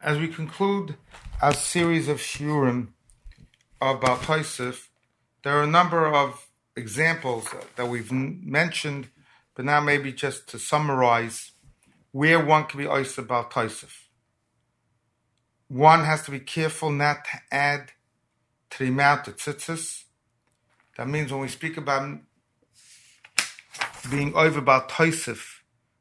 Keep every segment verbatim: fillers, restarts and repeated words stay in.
As we conclude our series of shiurim about Tosef, there are a number of examples that we've mentioned, but now maybe just to summarize where one can be ois about Tosef. One has to be careful not to add to the amount of tzitzis. That means when we speak about being over about Tosef,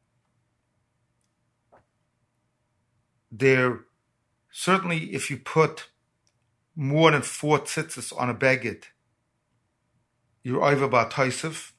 there certainly if you put more than four tzitzis on a beged, you're over about Tosef.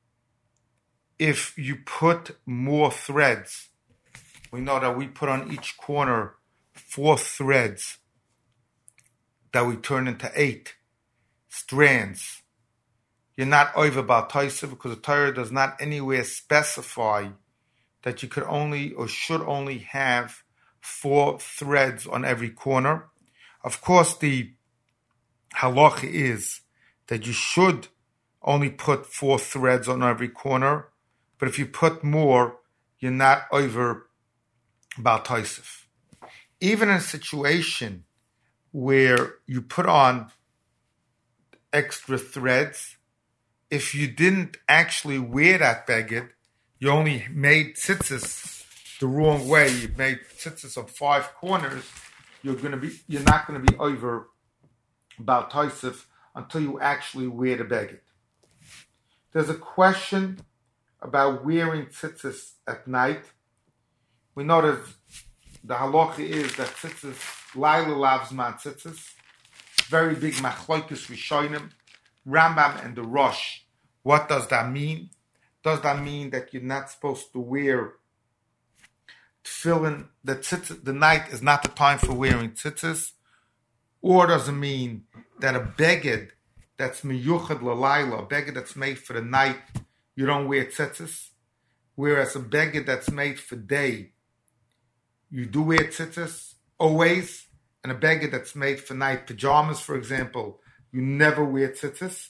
If you put more threads, we know that we put on each corner four threads that we turn into eight strands. You're not over about Tosef because the Torah does not anywhere specify that you could only or should only have four threads on every corner. Of course, the halacha is that you should only put four threads on every corner, but if you put more, you're not over about Tosef. Even in a situation where you put on extra threads, if you didn't actually wear that beged, you only made tzitzis the wrong way, you've made tzitzis of five corners, you're going to be, you're not going to be over about Tosef until you actually wear the beged. There's a question about wearing tzitzis at night. We know that the halacha is that tzitzis, Laila lavzman tzitzis, very big machlokes rishonim, Rambam and the Rosh. What does that mean? Does that mean that you're not supposed to wear tefillin, that tzitzis, the night is not the time for wearing tzitzis? Or does it mean that a beged that's miyuchad l'layla, a beged that's made for the night, you don't wear tzitzis? Whereas a beged that's made for day, you do wear tzitzis always, and a beged that's made for night, pajamas for example, you never wear tzitzis.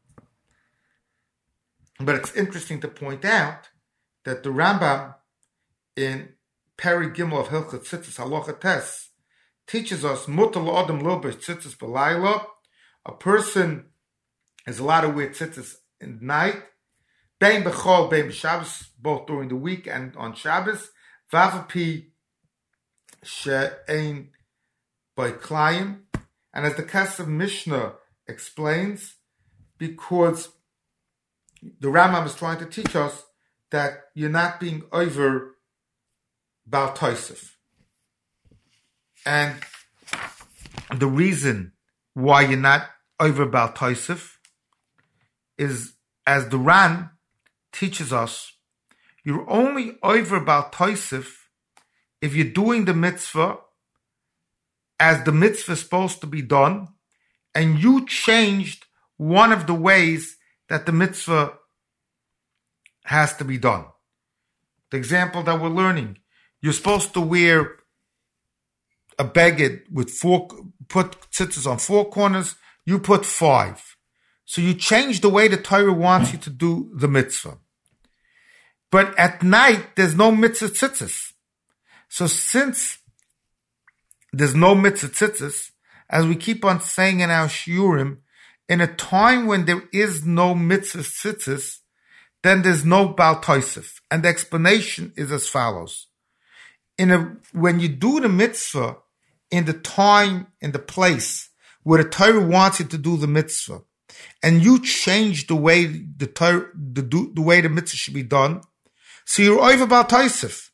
But it's interesting to point out that the Rambam in Peri Gimel of Hilchot Tzitzis Halacha Tes teaches us mutar la'adam lilbesh tzitzis b'layla. A person is allowed to wear tzitzis in the night, bein b'chol, bein b'Shabbos, both during the week and on Shabbos. Vavapi she'ein b'klayim, and as the Kesef Mishnah explains, because the Rambam is trying to teach us that you're not being over about Tosef. And the reason why you're not over about Tosef is, as the Ran teaches us, you're only over about Tosef if you're doing the mitzvah as the mitzvah is supposed to be done, and you changed one of the ways that the mitzvah has to be done. The example that we're learning, you're supposed to wear a beged with four, put tzitzis on four corners, you put five. So you change the way the Torah wants you to do the mitzvah. But at night, there's no mitzvah tzitzis. So since there's no mitzvah tzitzis, as we keep on saying in our shiurim, in a time when there is no mitzvah tzitzis, then there's no Baal Tosef. And the explanation is as follows. In a, when you do the mitzvah in the time, in the place where the Torah wants you to do the mitzvah, and you change the way the Torah, the, the way the mitzvah should be done, so you're over Baal Tosef.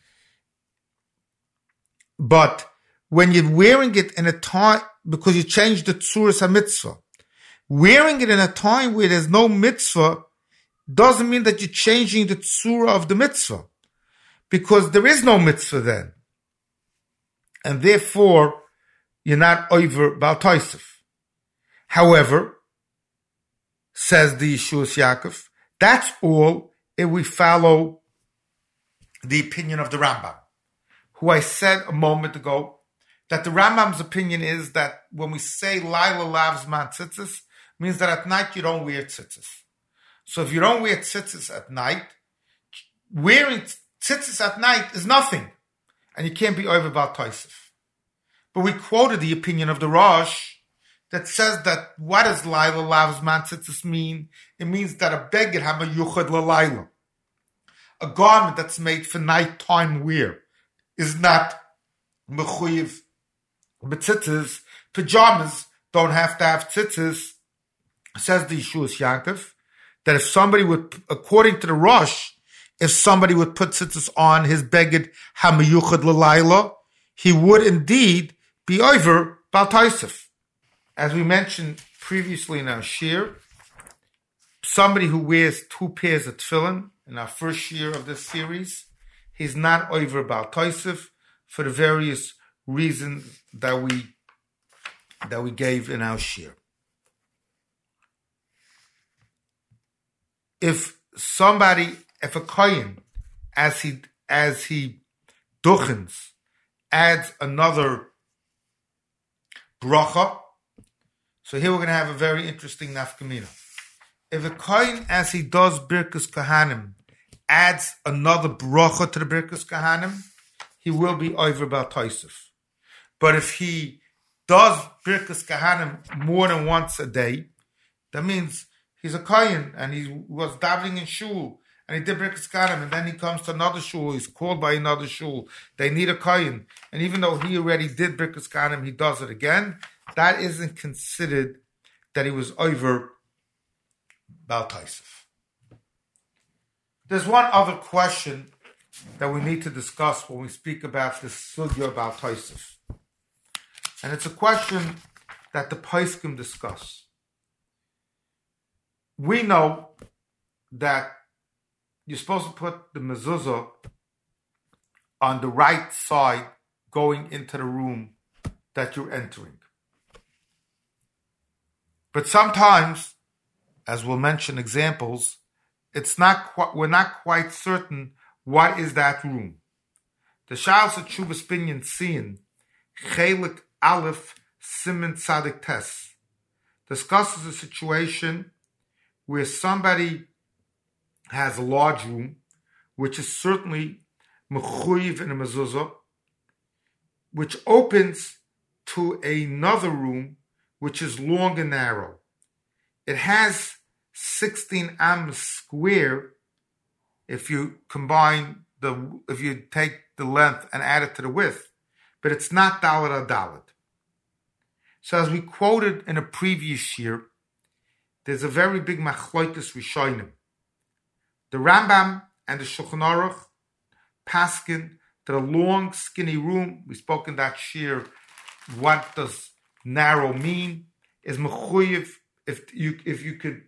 But when you're wearing it in a time, because you changed the tzuras ha-mitzvah, wearing it in a time where there's no mitzvah doesn't mean that you're changing the tzura of the mitzvah, because there is no mitzvah then. And therefore, you're not over Baal Tosef. However, says the Yeshuas Yaakov, that's all if we follow the opinion of the Rambam, who I said a moment ago that the Rambam's opinion is that when we say Laila lavzman tzitzis, means that at night you don't wear tzitzis. So if you don't wear tzitzis at night, wearing tzitzis at night is nothing. And you can't be over Baal Tosef. But we quoted the opinion of the Rosh that says that what does Laila Lav's Man Tzitzis mean? It means that a beged hamayuchad l'Laila, a garment that's made for nighttime wear, is not mechuyev b'tzitzis. Pajamas don't have to have tzitzis. Says the Yeshuas Yaakov that if somebody would, according to the Rosh, if somebody would put tzitzis on his beged hamayuchad l'Laila, he would indeed be over Bal Taisef. As we mentioned previously in our shir, somebody who wears two pairs of tefillin in our first year of this series, he's not over Bal Taisef for the various reasons that we that we gave in our shir. If somebody, if a kohen, as he as he duchens, adds another bracha. So here we're going to have a very interesting nafkamina. If a kohen, as he does Birkus Kahanim, adds another bracha to the Birkus Kahanim, he will be over Bal Taisef. But if he does Birkus Kahanim more than once a day, that means he's a kohen and he was davening in shul and he did Birkus Kahanim, and then he comes to another shul, he's called by another shul, they need a kohen, and even though he already did Birkus Kahanim, he does it again. That isn't considered that he was over Bal Taisef. There's one other question that we need to discuss when we speak about this sugya Bal Taisef. And it's a question that the Poskim discuss. We know that you're supposed to put the mezuzah on the right side going into the room that you're entering. But sometimes, as we'll mention examples, it's not qu- we're not quite certain what is that room. The Sha'al Tshuvas Binyan Siyan, Chelik Aleph Siman Tzadik Tes, discusses a situation where somebody has a large room, which is certainly mechuyev in a mezuzah, which opens to another room which is long and narrow. It has sixteen ams square if you combine the, if you take the length and add it to the width, but it's not daled daled. So as we quoted in a previous year, there's a very big machloikus rishonim. The Rambam and the Shulchan Aruch paskin that a long skinny room, we spoke in that shir, what does narrow mean, is mechuyev, if you if you could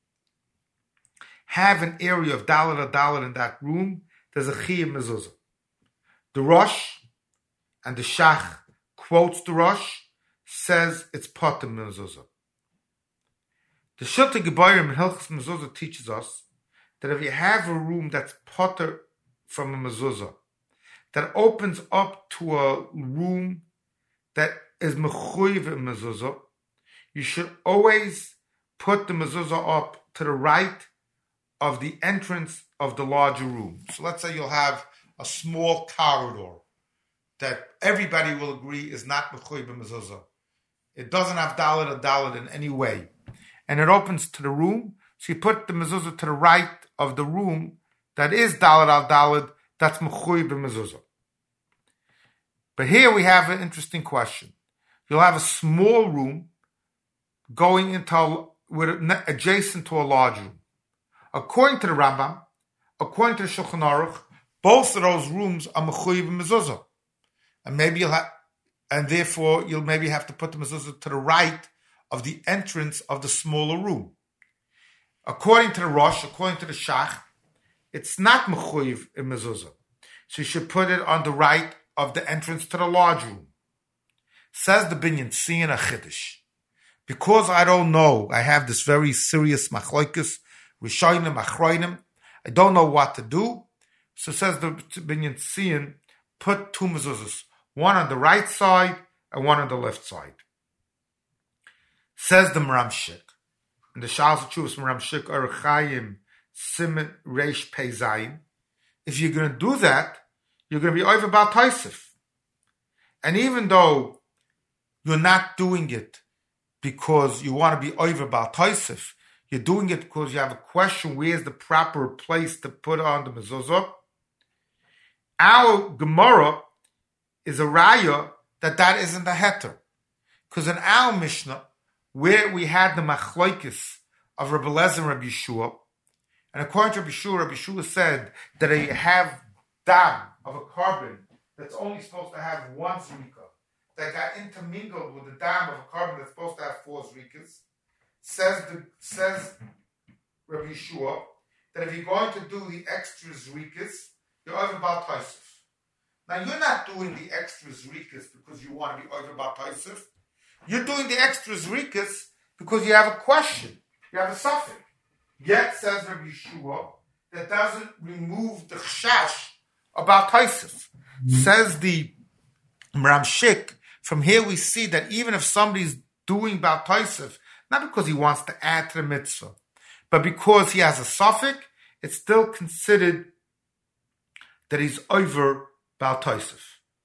have an area of dalet or dalet in that room, there's a chiyuv mezuzah. The Rosh and the Shach quotes the Rosh, says it's potter mezuzah. The Shulchan Gebayrim in Hilchos Mezuzah teaches us that if you have a room that's potter from a mezuzah, that opens up to a room that is mechuyev in mezuzah, you should always put the mezuzah up to the right of the entrance of the larger room. So let's say you'll have a small corridor that everybody will agree is not mechuyev in mezuzah. It doesn't have dalet or dalet in any way. And it opens to the room, so you put the mezuzah to the right of the room that is dalet al dalet, that's mechuyev in mezuzah. But here we have an interesting question. You'll have a small room going into a, with, adjacent to a large room. According to the Rambam, according to the Shulchan Aruch, both of those rooms are mechuyev in mezuzah, and maybe you'll have, and therefore you'll maybe have to put the mezuzah to the right of the entrance of the smaller room. According to the Rosh, according to the Shach, it's not mechuyev in mezuzah, so you should put it on the right of the entrance to the large room. Says the Binyan Siyan a Chiddush. Because I don't know, I have this very serious machloikus, rishonim, achroinim, I don't know what to do. So says the Binyan Siyan, put two mezuzahs, one on the right side and one on the left side. Says the Maramshik, in the Sha'al Tshuvas Maramshik Orach Chaim Siman Reish Pei Zayin, if you're going to do that, you're going to be over Bal Taisef. And even though you're not doing it because you want to be over Baal Tosef. You're doing it because you have a question, where's the proper place to put on the mezuzah? Our Gemara is a raya that that isn't a heter. Because in our Mishnah, where we had the machlokes of Rabbi Eliezer and Rabbi Yeshua, and according to Rabbi Yeshua, Rabbi Yeshua said that you have dam of a carbon that's only supposed to have one zrika, that got intermingled with the dam of a carbon that's supposed to have four zrikas. Says the says Rabbi Yeshua that if you're going to do the extra zrikas, you're over Baal Tosef. Now you're not doing the extra zrikas because you want to be over Baal Tosef. You're doing the extra zrikas because you have a question, you have a suffix. Yet, says Rabbi Yeshua, that doesn't remove the chash about Tosef. Mm-hmm. Says the Ramshik, from here we see that even if somebody's doing Baal Tosef, not because he wants to add to the mitzvah, but because he has a suffix, it's still considered that he's over Baal Tosef.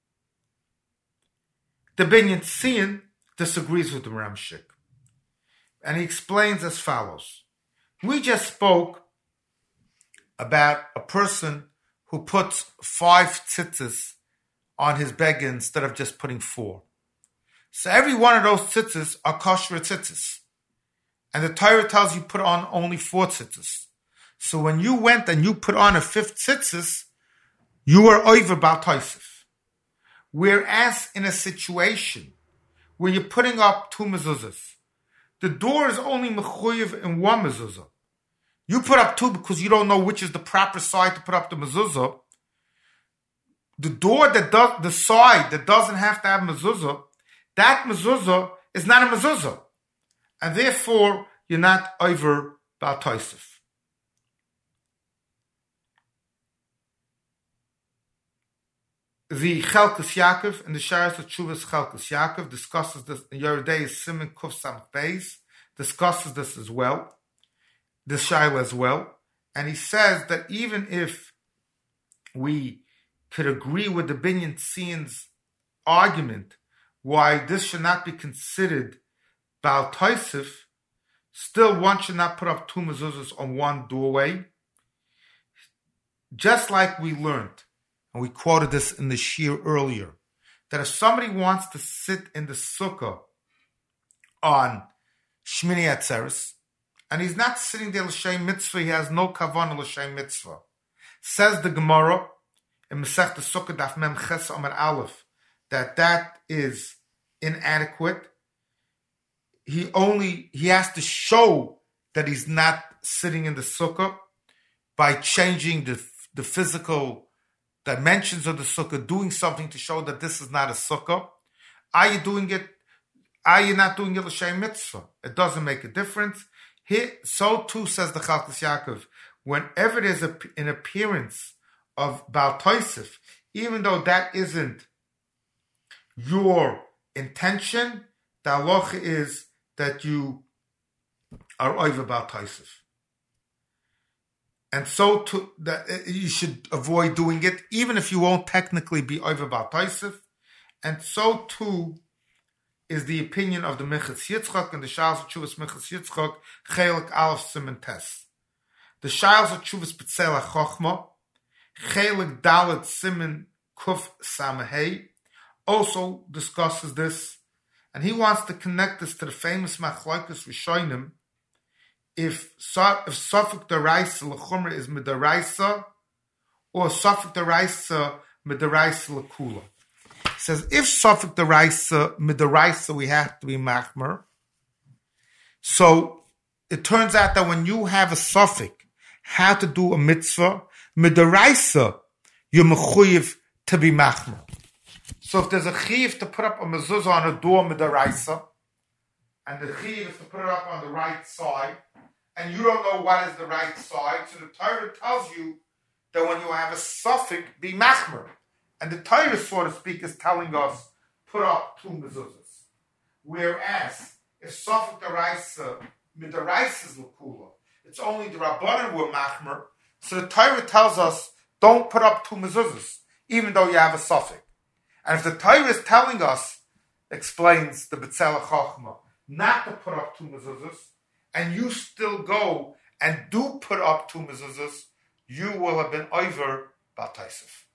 The Binyan Tzion disagrees with the Ramshik, and he explains as follows. We just spoke about a person who puts five tzitzis on his beggar instead of just putting four. So every one of those tzitzis are kosher tzitzis. And the Torah tells you put on only four tzitzis. So when you went and you put on a fifth tzitzis, you were over Baal Tosef. Whereas in a situation where you're putting up two mezuzahs, the door is only mechuyev in one mezuzah. You put up two because you don't know which is the proper side to put up the mezuzah. The door that does, the side that doesn't have to have mezuzah, that mezuzah is not a mezuzah. And therefore, you're not over Baal Tosef. The Chelkus Yaakov and the Sharas of Tshuvas Chelkus Yaakov discusses this. In Yeridei Siman Kuf Samach Beis discusses this as well, this Shaila as well, and he says that even if we could agree with the Binyan Tzion's argument why this should not be considered Baal Tosef, still one should not put up two mezuzahs on one doorway. Just like we learned, and we quoted this in the shir earlier, that if somebody wants to sit in the sukkah on Shmini Atzeres, and he's not sitting there l'shem mitzvah, he has no kavanah l'shem mitzvah. Says the Gemara in Masech the Sukkah Daf Mem Ches Amar Aleph that that is inadequate. He only he has to show that he's not sitting in the sukkah by changing the the physical dimensions of the sukkah, doing something to show that this is not a sukkah. Are you doing it? Are you not doing it l'shem mitzvah? It doesn't make a difference. Here, so too says the Chelkus Yaakov. Whenever there's a, an appearance of Baal Tosef, even though that isn't your intention, the halacha is that you are over Baal Tosef. And so to, that you should avoid doing it, even if you won't technically be over Baal Tosef. And so too is the opinion of the Minchas Yitzchak and the Shals of Tshuvas Minchas Yitzchak, Chelik Aleph Siman Tes. The Shals of Tshuvas B'Tzelach Chochma, Chelik Dalet Siman Kuf Samahei, also discusses this, and he wants to connect this to the famous Machlokes Rishonim. If if Safek Daraisa L'Chumra is Midaraisa, or Safek Daraisa Midaraisa L'Kula. It says if Safek Daraisa Midaraisa we have to be Machmer. So it turns out that when you have a Safek how to do a mitzvah, Midaraisa you're mechuyev to be Machmer. So if there's a chiv to put up a mezuzah on a door Midaraisa, and the chiv is to put it up on the right side, and you don't know what is the right side, so the Torah tells you that when you have a suffix, be machmer. And the Torah, so to speak, is telling us, put up two mezuzahs. Whereas, if suffix deraisa, midaraisa is l'kula, it's only the Rabbanan were machmer, so the Torah tells us, don't put up two mezuzahs, even though you have a suffix. And if the Torah is telling us explains the B'Tselach Chochmah not to put up two mezuzahs, and you still go and do put up two mezuzahs, you will have been over Bal Taisef.